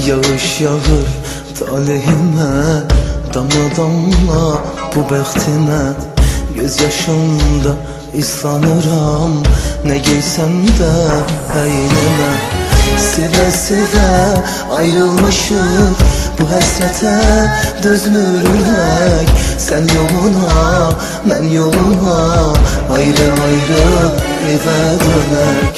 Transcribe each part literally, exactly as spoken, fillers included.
Yağış yağır talihime, damla damla bu bəxtimə. Göz yaşımda islanıram, nə giysəm də əynimə. Sevə sevə ayrılmışıq, bu həsrətə dözmür ürək. Sən yoluna, mən yoluma, ayrı ayrı evə dönək.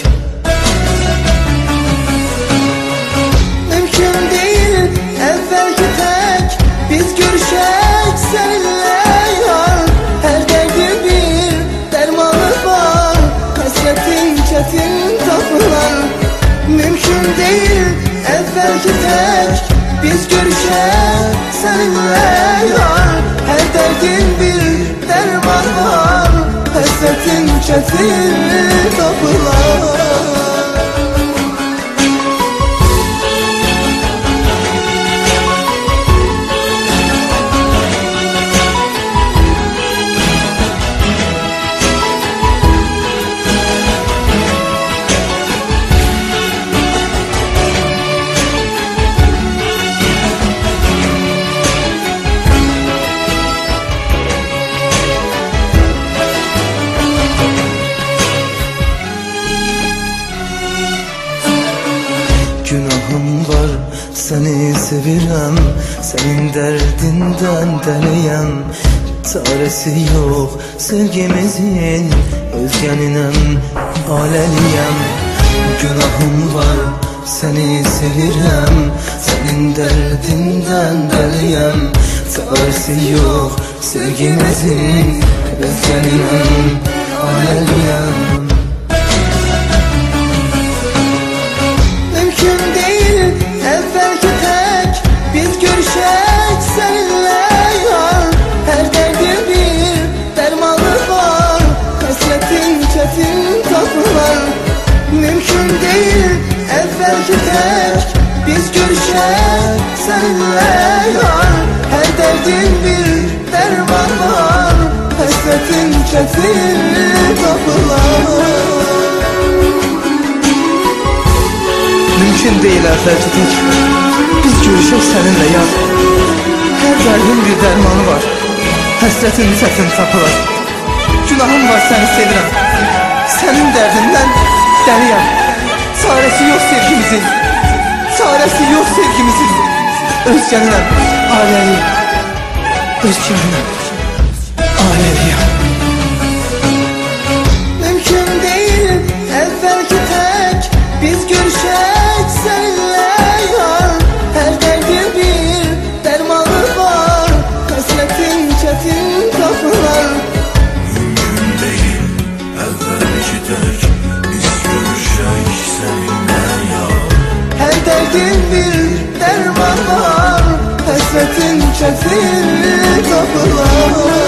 Mümkün değil əvvəlki tək biz görüşək səninlə yar. Hər dərdin bir dərmanı var, həsrətin çətin tapılan. Mümkün değil əvvəlki tək biz görüşək səninlə yar. Hər dərdin bir dərman var, həsrətin çətin tapılan. Günahım var, səni sevirəm, sənin dərdindən dəliyəm. Çarəsi yox sevgimizin, özgəninəm aləliyəm. Günahım var, səni sevirəm, sənin dərdindən dəliyəm. Çarəsi yox sevgimizin, özgəninəm aləliyəm. Əvvəlki tək biz görüşək səninlə yar. Hər dərdin bir dərmanı var, həsrətin çətin tapılan. Mümkün deyil əvvəlki tək biz görüşək səninlə yar. Hər dərdin bir dərman var, həsrətin çətin tapılan. Mümkün değil əvvəlki tək biz görüşək səninlə yar. Hər dərdin bir dərmanı var, həsrətin çətin tapılar. Günahım var, səni sevirəm, sənin dərdindən dəliyəm. Çarəsi yox sevgimizin, çarəsi yox sevgimizin. Özgəninəm aləliyəm, özgəninəm aləliyəm. Mümkün değil əvvəlki tək biz görüşək səninlə yar. Hər dərdin bir dərmanı var, həsrətin çətin tapılan. Mümkün değil əvvəlki tək biz görüşək səninlə yar. Hər dərdin bir dərman var, həsrətin çətin tapılan.